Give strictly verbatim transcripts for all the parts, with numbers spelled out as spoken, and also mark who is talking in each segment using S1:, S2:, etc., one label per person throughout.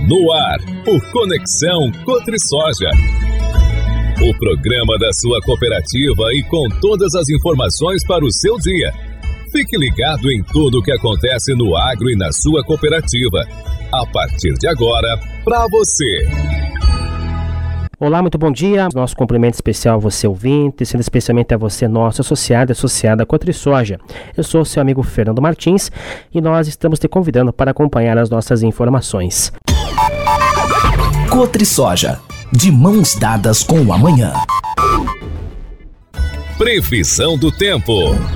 S1: No ar, o Conexão Cotrisoja. O programa da sua cooperativa e com todas as informações para o seu dia. Fique ligado em tudo o que acontece no agro e na sua cooperativa. A partir de agora, para você.
S2: Olá, muito bom dia. Nosso cumprimento especial a você ouvinte, sendo especialmente a você, nosso associado e associada Cotrisoja. Eu sou o seu amigo Fernando Martins e nós estamos te convidando para acompanhar as nossas informações.
S3: Cotrisoja, de mãos dadas com o amanhã.
S1: Previsão do tempo.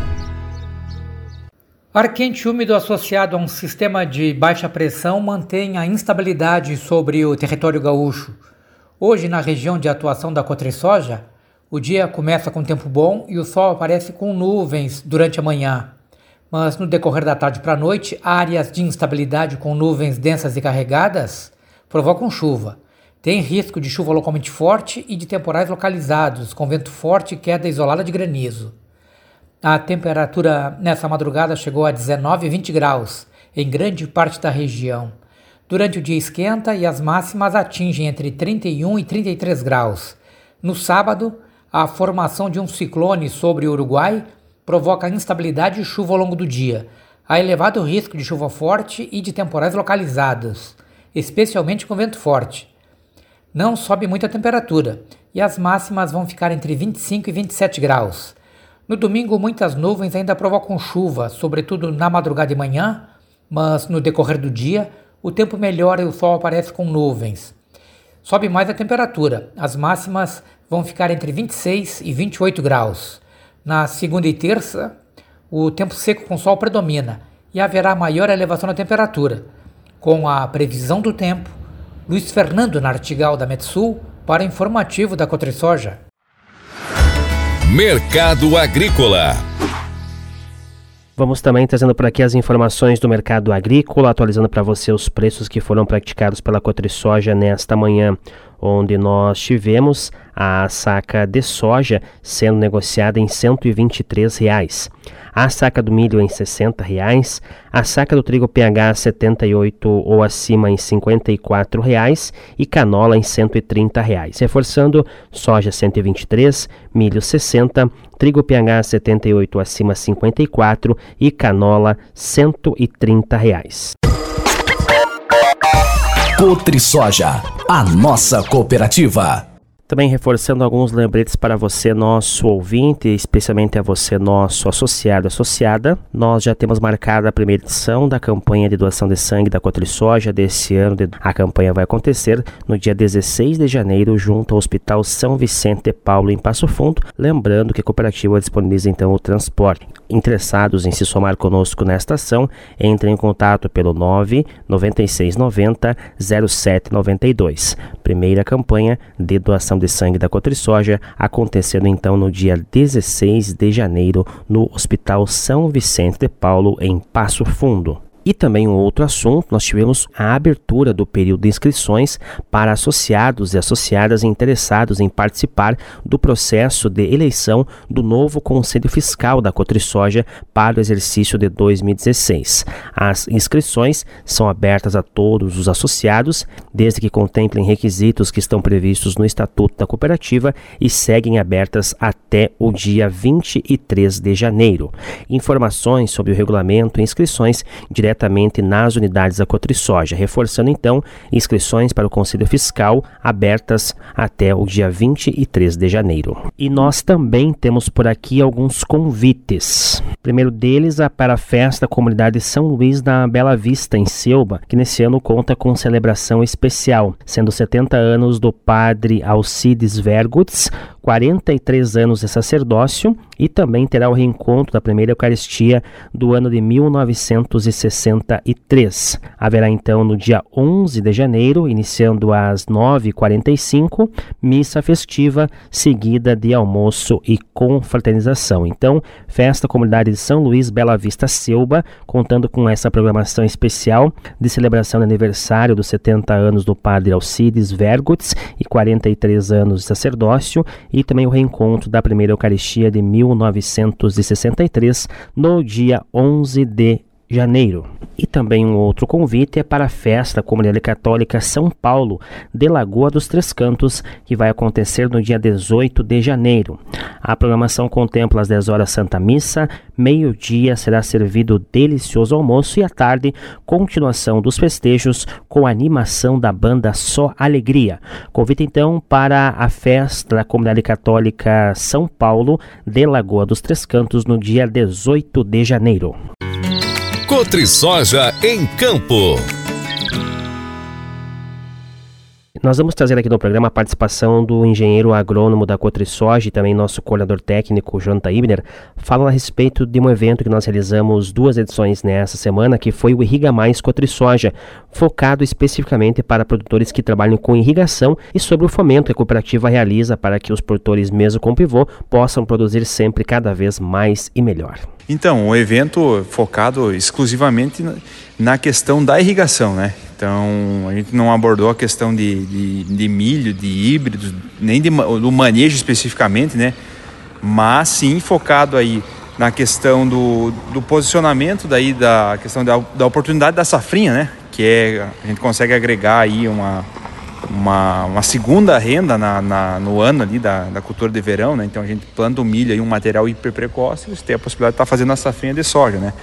S4: Ar quente úmido associado a um sistema de baixa pressão mantém a instabilidade sobre o território gaúcho. Hoje, na região de atuação da Cotrisoja, o dia começa com tempo bom e o sol aparece com nuvens durante a manhã. Mas no decorrer da tarde para a noite, áreas de instabilidade com nuvens densas e carregadas provocam chuva. Tem risco de chuva localmente forte e de temporais localizados, com vento forte e queda isolada de granizo. A temperatura nessa madrugada chegou a dezenove e vinte graus, em grande parte da região. Durante o dia esquenta e as máximas atingem entre trinta e um e trinta e três graus. No sábado, a formação de um ciclone sobre o Uruguai provoca instabilidade e chuva ao longo do dia. Há elevado risco de chuva forte e de temporais localizados, especialmente com vento forte. Não sobe muito a temperatura e as máximas vão ficar entre vinte e cinco e vinte e sete graus. No domingo, muitas nuvens ainda provocam chuva, sobretudo na madrugada e manhã, mas no decorrer do dia, o tempo melhora e o sol aparece com nuvens. Sobe mais a temperatura. As máximas vão ficar entre vinte e seis e vinte e oito graus. Na segunda e terça, o tempo seco com sol predomina e haverá maior elevação na temperatura. Com a previsão do tempo, Luiz Fernando Nartigal da Metsul para o informativo da Cotrisoja.
S1: Mercado Agrícola.
S2: Vamos também trazendo por aqui as informações do mercado agrícola, atualizando para você os preços que foram praticados pela Cotrisoja nesta manhã, onde nós tivemos a saca de soja sendo negociada em cento e vinte e três reais, a saca do milho em sessenta reais, a saca do trigo P H setenta e oito ou acima em cinquenta e quatro reais e canola em cento e trinta reais. Reforçando, soja cento e vinte e três, milho sessenta, trigo P H setenta e oito acima cinquenta e quatro e canola cento e trinta reais.
S3: Cotrisoja, a nossa cooperativa.
S2: Também reforçando alguns lembretes para você, nosso ouvinte, especialmente a você, nosso associado, associada. Nós já temos marcada a primeira edição da campanha de doação de sangue da Cotrisoja desse ano. A campanha vai acontecer no dia dezesseis de janeiro, junto ao Hospital São Vicente de Paulo, em Passo Fundo. Lembrando que a cooperativa disponibiliza então o transporte. Interessados em se somar conosco nesta ação, entrem em contato pelo nove nove seis nove zero zero sete nove dois. Primeira campanha de doação de sangue da Cotrisoja acontecendo então no dia dezesseis de janeiro no Hospital São Vicente de Paulo, em Passo Fundo. E também um outro assunto, nós tivemos a abertura do período de inscrições para associados e associadas interessados em participar do processo de eleição do novo Conselho Fiscal da Cotrisoja para o exercício de dois mil e dezesseis. As inscrições são abertas a todos os associados, desde que contemplem requisitos que estão previstos no Estatuto da Cooperativa e seguem abertas até o dia vinte e três de janeiro. Informações sobre o regulamento e inscrições diretamente diretamente nas unidades da Cotrisoja, reforçando então inscrições para o Conselho Fiscal abertas até o dia vinte e três de janeiro. E nós também temos por aqui alguns convites. O primeiro deles é para a festa Comunidade São Luís da Bela Vista, em Selba, que nesse ano conta com celebração especial, sendo setenta anos do padre Alcides Vergutz, quarenta e três anos de sacerdócio, e também terá o reencontro da primeira Eucaristia do ano de mil novecentos e sessenta e três. Haverá então no dia onze de janeiro, iniciando às nove e quarenta e cinco, missa festiva, seguida de almoço e confraternização. Então, festa Comunidade de São Luís, Bela Vista, Selba, contando com essa programação especial de celebração de aniversário dos setenta anos do padre Alcides Vergutz e quarenta e três anos de sacerdócio, e também o reencontro da primeira Eucaristia de mil novecentos e sessenta e três, no dia onze de janeiro. E também um outro convite é para a festa da Comunidade Católica São Paulo de Lagoa dos Três Cantos, que vai acontecer no dia dezoito de janeiro. A programação contempla às dez horas Santa Missa, meio-dia será servido delicioso almoço e à tarde, continuação dos festejos com a animação da banda Só Alegria. Convite então para a festa da Comunidade Católica São Paulo de Lagoa dos Três Cantos no dia dezoito de janeiro.
S1: Cotrisoja em Campo.
S2: Nós vamos trazer aqui no programa a participação do engenheiro agrônomo da Cotrisoja e também nosso coordenador técnico, Jonathan Ibner, falando a respeito de um evento que nós realizamos duas edições nessa semana, que foi o Irriga Mais Cotrisoja, focado especificamente para produtores que trabalham com irrigação e sobre o fomento que a cooperativa realiza para que os produtores, mesmo com pivô, possam produzir sempre cada vez mais e melhor.
S5: Então, o evento focado exclusivamente na questão da irrigação, né? Então, a gente não abordou a questão de, de, de milho, de híbridos, nem de, do manejo especificamente, né? Mas sim focado aí na questão do, do posicionamento, daí da questão da, da oportunidade da safrinha, né? Que é, a gente consegue agregar aí uma, uma, uma segunda renda na, na, no ano ali da, da cultura de verão, né? Então a gente planta o milho aí, um material hiper precoce, você tem a possibilidade de estar fazendo a safrinha de soja, né?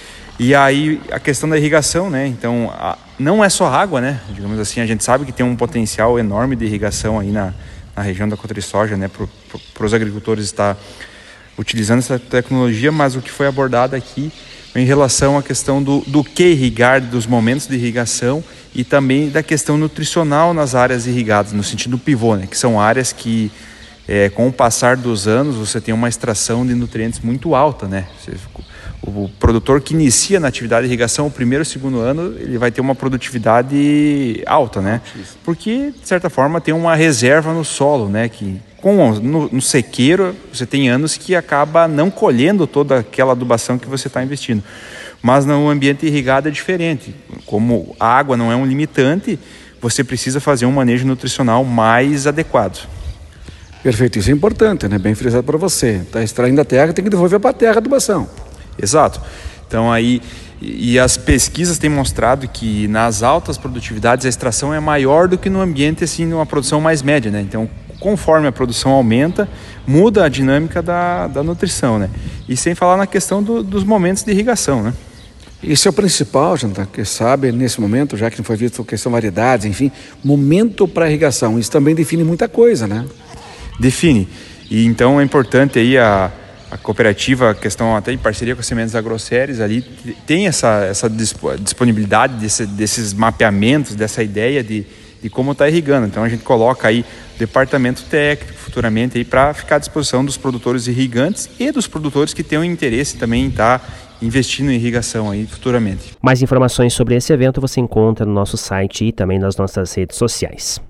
S5: E aí a questão da irrigação, né? Então a, não é só água, né? Digamos assim, a gente sabe que tem um potencial enorme de irrigação aí na, na região da Cotrisoja, né? Para os agricultores estar utilizando essa tecnologia, mas o que foi abordado aqui em relação à questão do, do que irrigar, dos momentos de irrigação e também da questão nutricional nas áreas irrigadas, no sentido pivô, né? Que são áreas que é, com o passar dos anos você tem uma extração de nutrientes muito alta, né? Você, o produtor que inicia na atividade de irrigação o primeiro ou segundo ano, ele vai ter uma produtividade alta, né? Porque, de certa forma, tem uma reserva no solo, né? Que com, no, no sequeiro, você tem anos que acaba não colhendo toda aquela adubação que você está investindo. Mas no ambiente irrigado é diferente. Como a água não é um limitante, você precisa fazer um manejo nutricional mais adequado.
S6: Perfeito, isso é importante, né? Bem frisado para você. Está extraindo a terra, tem que devolver para a terra a adubação. Exato. Então aí, e as pesquisas têm mostrado que nas altas produtividades a extração é maior do que no ambiente assim, numa produção mais média, né? Então, conforme a produção aumenta, muda a dinâmica da, da nutrição, né? E sem falar na questão do, dos momentos de irrigação, né? Isso é o principal, Jonathan, que sabe nesse momento, já que não foi visto questão de variedades, enfim, momento para irrigação. Isso também define muita coisa, né?
S5: Define. E então é importante aí a A cooperativa, a questão até em parceria com as Sementes Agroceres, ali tem essa, essa disponibilidade desse, desses mapeamentos, dessa ideia de, de como está irrigando. Então a gente coloca aí o departamento técnico futuramente aí para ficar à disposição dos produtores irrigantes e dos produtores que tenham interesse também em estar tá investindo em irrigação aí futuramente.
S2: Mais informações sobre esse evento você encontra no nosso site e também nas nossas redes sociais.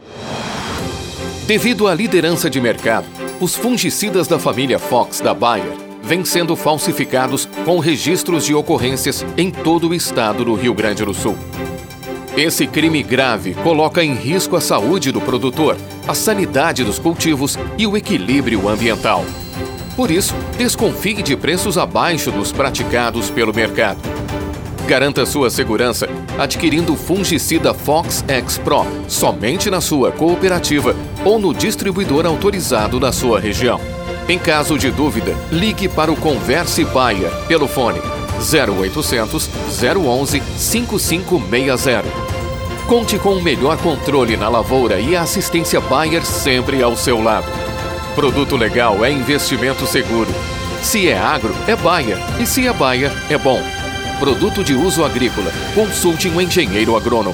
S7: Devido à liderança de mercado, os fungicidas da família Fox da Bayer vêm sendo falsificados com registros de ocorrências em todo o estado do Rio Grande do Sul. Esse crime grave coloca em risco a saúde do produtor, a sanidade dos cultivos e o equilíbrio ambiental. Por isso, desconfie de preços abaixo dos praticados pelo mercado. Garanta sua segurança adquirindo o fungicida Fox X Pro somente na sua cooperativa ou no distribuidor autorizado da sua região. Em caso de dúvida, ligue para o Converse Bayer pelo fone zero oitocentos, zero onze, cinco cinco seis zero. Conte com o melhor controle na lavoura e a assistência Bayer sempre ao seu lado. Produto legal é investimento seguro. Se é agro, é Bayer. E se é Bayer, é bom. Produto de uso agrícola. Consulte um engenheiro agrônomo.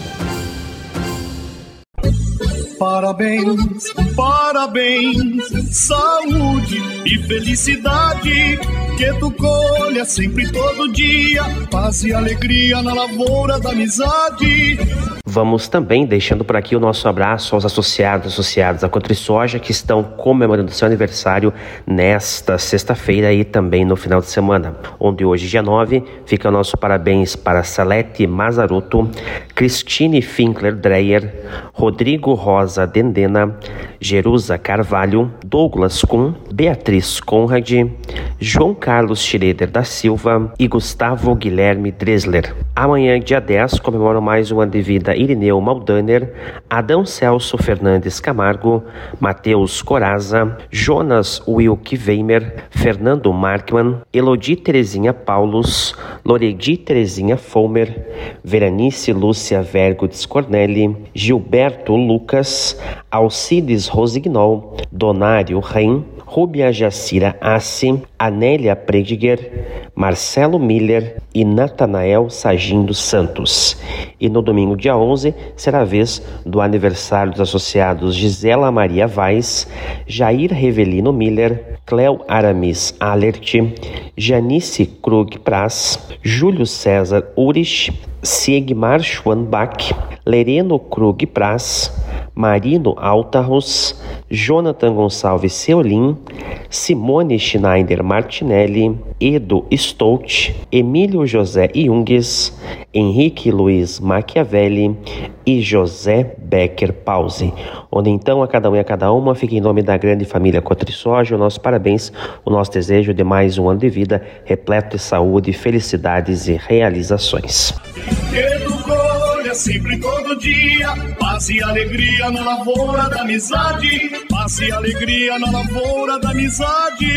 S8: Parabéns, parabéns, saúde e felicidade, que tu colha sempre todo dia, paz e alegria na lavoura da amizade.
S2: Vamos também deixando por aqui o nosso abraço aos associados associados à Cotrisoja que estão comemorando seu aniversário nesta sexta-feira e também no final de semana, onde hoje, dia nove, fica o nosso parabéns para Salete Mazzaroto, Cristine Finkler Dreyer, Rodrigo Rosa Dendena, Jerusa Carvalho, Douglas Kuhn, Beatriz Conrad, João Carlos Schroeder da Silva e Gustavo Guilherme Dresler. Amanhã, dia dez, comemoram mais um ano de vida Irineu Maldaner, Adão Celso Fernandes Camargo, Matheus Coraza, Jonas Wilke Weimer, Fernando Markman, Elodie Terezinha Paulus, Loredi Terezinha Fomer, Veranice Lúcia Vergudes Cornelli, Gilberto Lucas, Alcides Rosignol, Donário Reim, Rúbia Jacira Assi, Anélia Prediger, Marcelo Miller e Natanael Sagindo Santos. E no domingo, dia onze, será a vez do aniversário dos associados Gisela Maria Vaz, Jair Revelino Miller, Cleo Aramis Alert, Janice Krug Praz, Júlio César Urich, Siegmar Schwanbach, Lereno Krug Praz, Marino Altarros, Jonathan Gonçalves Seolim, Simone Schneider Martinelli, Edo Stoltz, Emílio José Junges, Henrique Luiz Machiavelli e José Becker Pause. Onde então a cada um e a cada uma fica em nome da grande família Cotrisoja o nosso parabéns, o nosso desejo de mais um ano de vida repleto de saúde, felicidades e realizações.
S8: Sempre todo dia, paz e alegria na lavoura da amizade, paz e alegria na lavoura da amizade.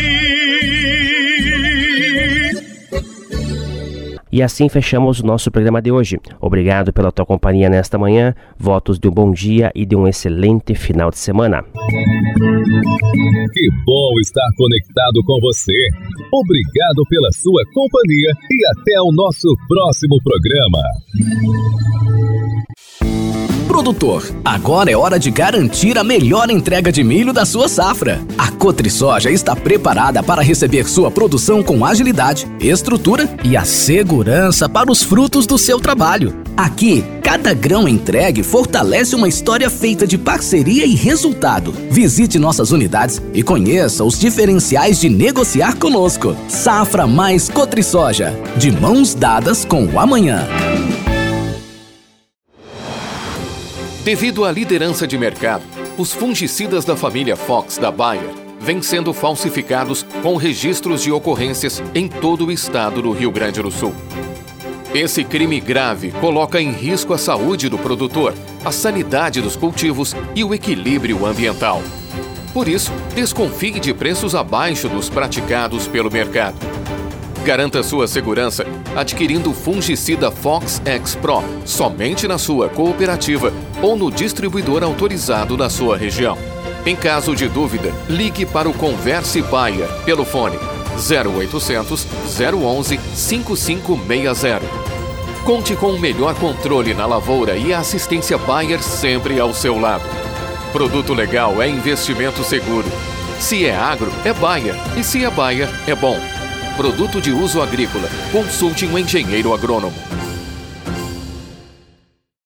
S2: E assim fechamos o nosso programa de hoje. Obrigado pela tua companhia nesta manhã, votos de um bom dia e de um excelente final de semana.
S1: Que bom estar conectado com você. Obrigado pela sua companhia e até o nosso próximo programa.
S3: Produtor, agora é hora de garantir a melhor entrega de milho da sua safra. A Cotrisoja está preparada para receber sua produção com agilidade, estrutura e a segurança para os frutos do seu trabalho. Aqui, cada grão entregue fortalece uma história feita de parceria e resultado. Visite nossas unidades e conheça os diferenciais de negociar conosco. Safra mais Cotrisoja, de mãos dadas com o amanhã.
S7: Devido à liderança de mercado, os fungicidas da família Fox da Bayer vêm sendo falsificados com registros de ocorrências em todo o estado do Rio Grande do Sul. Esse crime grave coloca em risco a saúde do produtor, a sanidade dos cultivos e o equilíbrio ambiental. Por isso, desconfie de preços abaixo dos praticados pelo mercado. Garanta sua segurança adquirindo o fungicida Fox X Pro somente na sua cooperativa ou no distribuidor autorizado na sua região. Em caso de dúvida, ligue para o Converse Bayer pelo fone zero oitocentos, zero onze, cinco cinco seis zero. Conte com o melhor controle na lavoura e a assistência Bayer sempre ao seu lado. Produto legal é investimento seguro. Se é agro, é Bayer. E se é Bayer, é bom. Produto de uso agrícola. Consulte um engenheiro agrônomo.